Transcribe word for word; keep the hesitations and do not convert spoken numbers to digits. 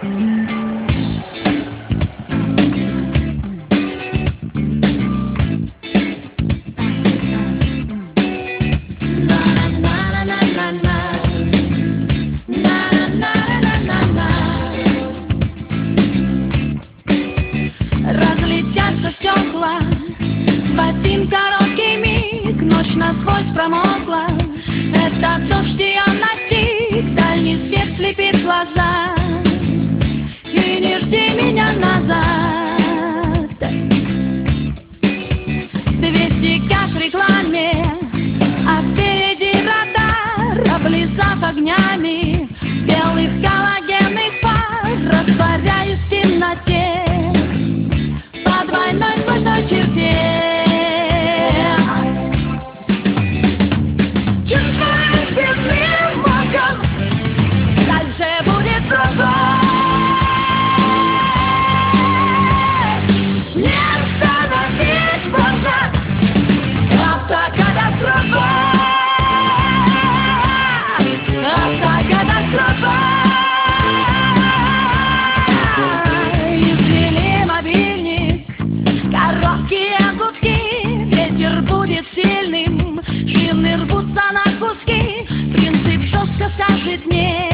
Разлетятся стекла в один короткий миг. Ночь насквозь промокла. Это дождь ее настиг. Дальний свет слепит глаза. И не жди меня назад. двести кэш в рекламе, а впереди радар. Облизав огнями белых галогенных пар, растворяюсь в темноте по двойной сквозной черте. Чувствую спинным мозгом, дальше будет другой. Не остановить можно автокатастрофа. Автокатастрофа. Извини, мобильник, короткие гудки. Ветер будет сильным, шины рвутся на куски. Принцип жестко скажет нет.